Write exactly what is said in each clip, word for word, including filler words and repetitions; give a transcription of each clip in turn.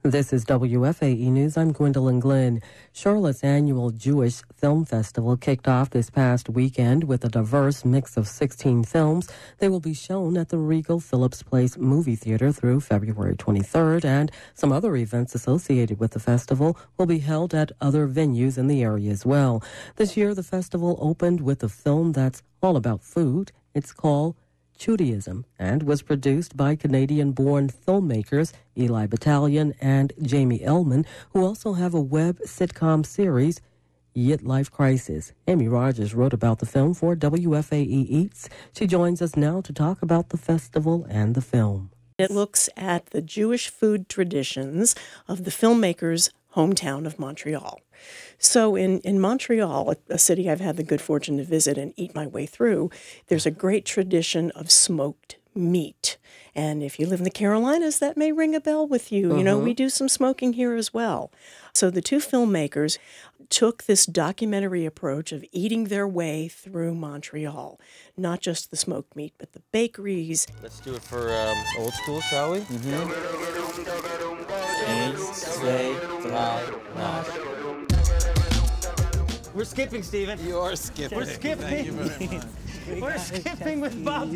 This is W F A E News. I'm Gwendolyn Glenn. Charlotte's annual Jewish Film Festival kicked off this past weekend with a diverse mix of sixteen films. They will be shown at the Regal Phillips Place Movie Theater through February twenty-third, and some other events associated with the festival will be held at other venues in the area as well. This year, the festival opened with a film that's all about food. It's called Judaism and was produced by Canadian-born filmmakers Eli Battalion and Jamie Ellman, who also have a web sitcom series, Yit Life Crisis. Amy Rogers wrote about the film for W F A E Eats. She joins us now to talk about the festival and the film. It looks at the Jewish food traditions of the filmmakers' hometown of Montreal. So in, in Montreal, a city I've had the good fortune to visit and eat my way through, there's a great tradition of smoked meat. And if you live in the Carolinas, that may ring a bell with you. Uh-huh. You know, we do some smoking here as well. So the two filmmakers took this documentary approach of eating their way through Montreal. Not just the smoked meat, but the bakeries. Let's do it for um, old school, shall we? Mm-hmm. Eins, zwei, drei, marsch. We're skipping, Stephen. You are skipping. We're skipping. Thank you very much. We're skipping with Bob.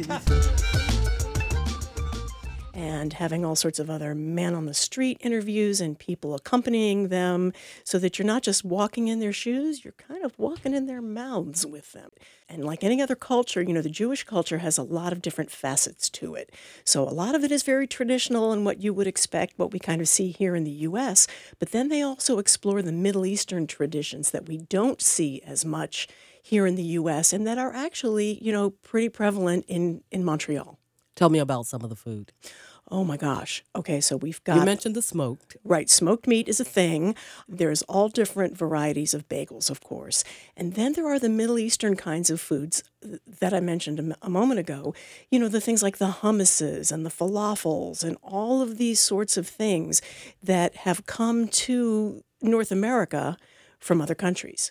And having all sorts of other man-on-the-street interviews and people accompanying them so that you're not just walking in their shoes, you're kind of walking in their mouths with them. And like any other culture, you know, the Jewish culture has a lot of different facets to it. So a lot of it is very traditional and what you would expect, what we kind of see here in the U S, but then they also explore the Middle Eastern traditions that we don't see as much here in the U S and that are actually, you know, pretty prevalent in, in Montreal. Tell me about some of the food. Oh, my gosh. Okay, so we've got... You mentioned the smoked. Right, smoked meat is a thing. There's all different varieties of bagels, of course. And then there are the Middle Eastern kinds of foods that I mentioned a, a moment ago. You know, the things like the hummuses and the falafels and all of these sorts of things that have come to North America from other countries.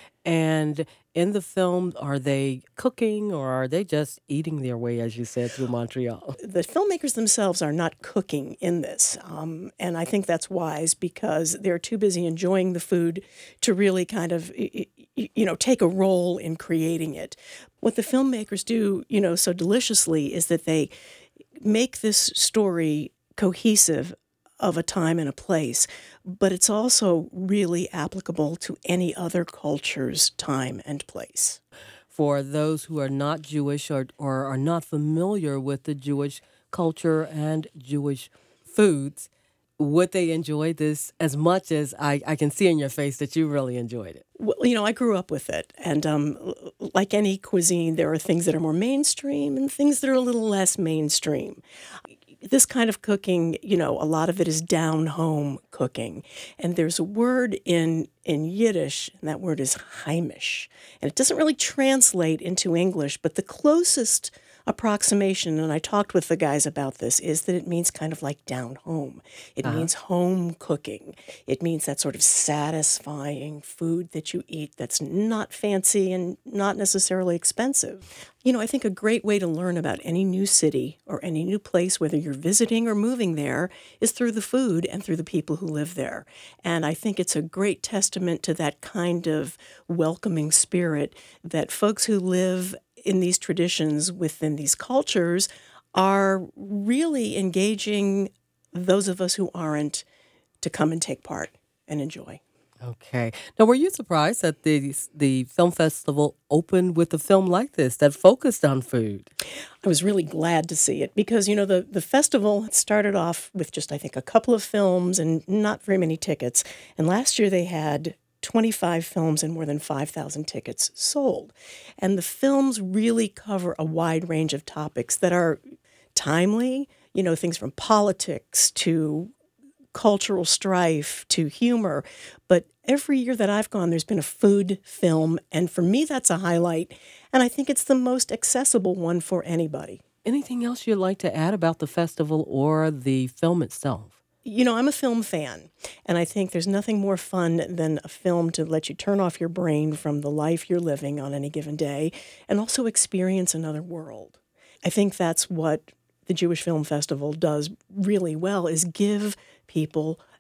And in the film, are they cooking or are they just eating their way, as you said, through Montreal? The filmmakers themselves are not cooking in this. Um, and I think that's wise because they're too busy enjoying the food to really kind of, you know, take a role in creating it. What the filmmakers do, you know, so deliciously is that they make this story cohesive of a time and a place, but it's also really applicable to any other culture's time and place. For those who are not Jewish or, or are not familiar with the Jewish culture and Jewish foods, would they enjoy this as much as I, I can see in your face that you really enjoyed it? Well, you know, I grew up with it. And um, like any cuisine, there are things that are more mainstream and things that are a little less mainstream. This kind of cooking, you know, a lot of it is down-home cooking. And there's a word in, in Yiddish, and that word is heimish. And it doesn't really translate into English, but the closest approximation, and I talked with the guys about this, is that it means kind of like down home. It uh-huh. means home cooking. It means that sort of satisfying food that you eat that's not fancy and not necessarily expensive. You know, I think a great way to learn about any new city or any new place, whether you're visiting or moving there, is through the food and through the people who live there. And I think it's a great testament to that kind of welcoming spirit that folks who live in these traditions within these cultures are really engaging those of us who aren't to come and take part and enjoy. Okay. Now, were you surprised that the the film festival opened with a film like this that focused on food? I was really glad to see it because, you know, the, the festival started off with just, I think, a couple of films and not very many tickets. And last year they had twenty-five films and more than five thousand tickets sold. And the films really cover a wide range of topics that are timely, you know, things from politics to cultural strife to humor. But every year that I've gone, there's been a food film. And for me, that's a highlight. And I think it's the most accessible one for anybody. Anything else you'd like to add about the festival or the film itself? You know, I'm a film fan, and I think there's nothing more fun than a film to let you turn off your brain from the life you're living on any given day and also experience another world. I think that's what the Jewish Film Festival does really well, is give people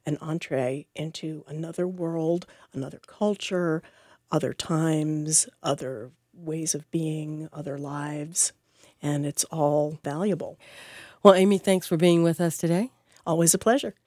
an entree into another world, another culture, other times, other ways of being, other lives, and it's all valuable. Well, Amy, thanks for being with us today. Always a pleasure.